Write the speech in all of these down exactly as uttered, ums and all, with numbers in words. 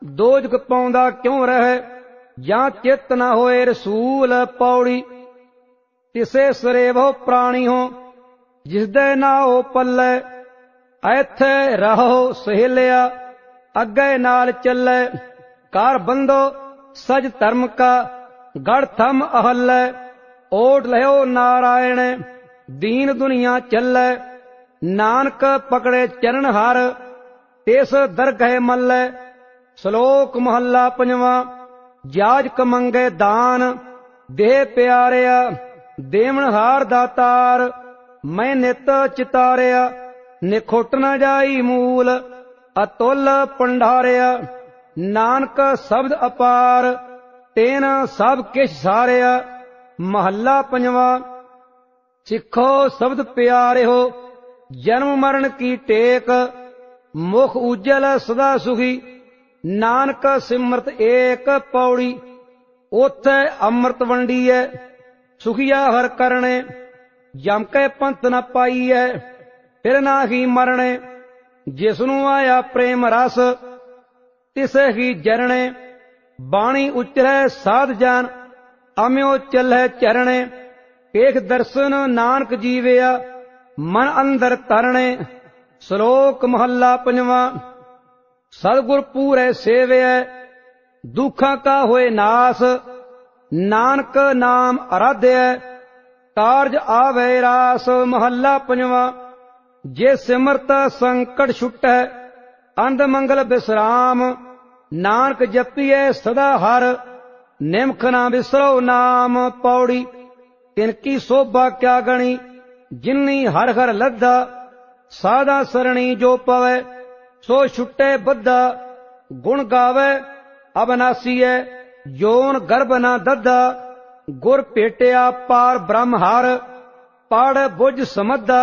दोजक पाउंदा क्यों रहे, जां चित न होए रसूल पौड़ी। तिसे सरेवो प्राणी हो, जिसदे ना हो पल्ले, ऐथे रहो सहेलिया, अगे नाल चले। कार बंदो सज धर्म का, गढ़ थम अहल्ले। ओट लहो नारायण, दीन दुनिया चले। नानक पकड़े चरण हर, तिस दरगह मल्ले। श्लोक महला पंजवा। जाजक मंगे दान, देह प्यारिया। देवण हार दातार, मैं नित चितारिया। निखुट न जाई मूल, अतुल पंडारिया। नानक शब्द अपार, तेन सब किछ सारिया। महला पंजवा। सिखो शब्द प्यारे हो, जन्म मरण की टेक। मुख उज्जल सदा सुखी, नानक सिमरत एक पौड़ी। ओथे अमृत वंडीए, सुखिया हर करने। जम के पंथ न पाईए, फिर ना ही मरने। जिसनू आया प्रेम रस, तिसे ही जरने। बाणी उचरै साध जान, अम्यो चलै चरणे। एक दर्शन नानक जीविया, मन अंदर तरणे। श्लोक महला पंजवा। सतगुर पूरे सेविया, दुखा का होए नाश। नानक नाम आराध्य, कारज आवे रास। महला पंजवा। जे सिमरत संकट छुटै, अंध मंगल विश्राम। नानक जपिए सदा हर, निमख ना बिसरो नाम पौड़ी। तिनकी शोभा क्या गणी, जिन्नी हर हर लद्दा। साधा सरणी जो पवै, सो छुटे बद्धा। गुण गावे अबनासी है, जोन गर्भ ना दद्दा। गुर भेटिया पार ब्रह्म हर, पाड़ बुझ समद्धा।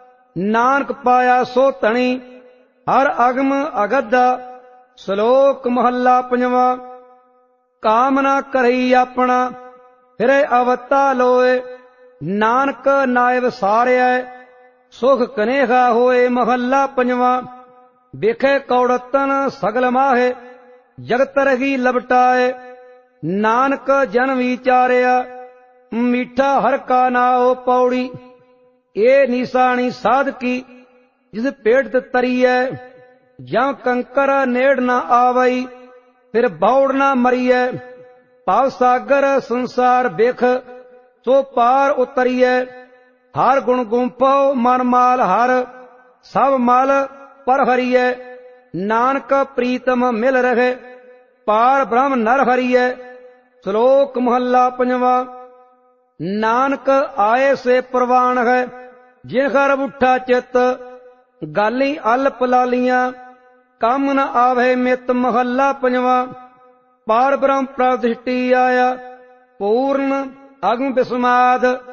नानक पाया सो धनी, हर अगम अगद्दा। श्लोक महला पंजवा। कामना करई अपना, फिरे अवता लोए। नानक नायब सारिया, सुख कनेहा होए। महला पंजवा। बिखे कौड़तन सगल माहे, जगत रही लपटाए। नानक जन विचारिया, मीठा हर का नाओ पौड़ी। ए निशानी साध की, जिस पेट तरिए। जं कंकर नेड़ न आवई, फिर बौड़ न मरिए। पाव सागर संसार बिख, सो पार उतरिए। हर गुण गुंफो मन माल हर, सब मल पर हरिए। नानक प्रीतम मिल रहे, पार ब्रह्म नर हरिए। श्लोक महला पंजवा। नानक आए से प्रवान है, जिन घर उठा चित। गाली अल्प लालियां, कम न आवे मित। महला पंजवा। पार ब्रह्म प्रतिष्ठि आया, पूर्ण अगम विस्माद।